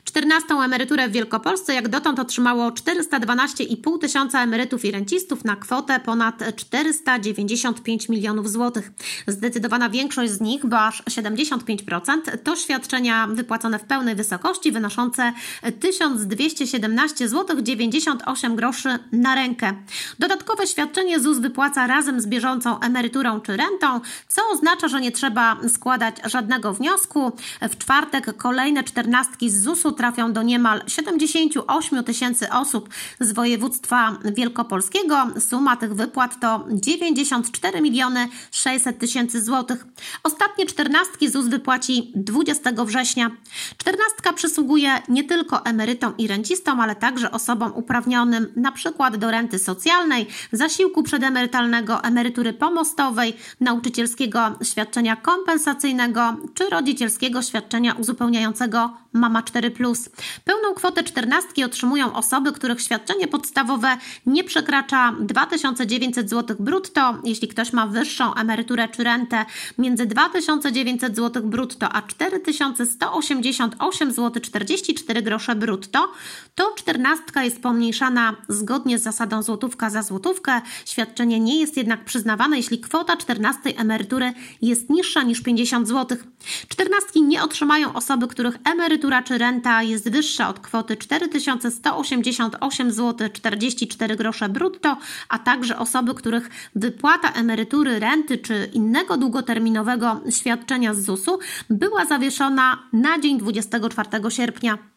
14. emeryturę w Wielkopolsce jak dotąd otrzymało 412,5 tysiąca emerytów i rencistów na kwotę ponad 495 milionów złotych. Zdecydowana większość z nich, bo aż 75%, to świadczenia wypłacone w pełnej wysokości wynoszące 1217 zł 98 groszy na rękę. Dodatkowe świadczenie ZUS wypłaca razem z bieżącą emeryturą czy rentą, co oznacza, że nie trzeba składać żadnego wniosku. W czwartek kolejne 14 z ZUS-u trafią do niemal 78 tysięcy osób z województwa wielkopolskiego. Suma tych wypłat to 94 600 tysięcy złotych. Ostatnie 14 ZUS wypłaci 20 września. 14 przysługuje nie tylko emerytom i rencistom, ale także osobom uprawnionym np. do renty socjalnej, zasiłku przedemerytalnego, emerytury pomostowej, nauczycielskiego świadczenia kompensacyjnego czy rodzicielskiego świadczenia uzupełniającego Mama 4+. Pełną kwotę 14 otrzymują osoby, których świadczenie podstawowe nie przekracza 2900 zł brutto. Jeśli ktoś ma wyższą emeryturę czy rentę między 2900 zł brutto a 4188 zł 44 grosze brutto, to 14 jest pomniejszana zgodnie z zasadą złotówka za złotówkę. Świadczenie nie jest jednak przyznawane, jeśli kwota 14 emerytury jest niższa niż 50 zł. 14 nie otrzymają osoby, których emerytura czy renta jest wyższa od kwoty 4188 zł 44 grosze brutto, a także osoby, których wypłata emerytury, renty czy innego długoterminowego świadczenia z ZUS-u była zawieszona na dzień 24 sierpnia.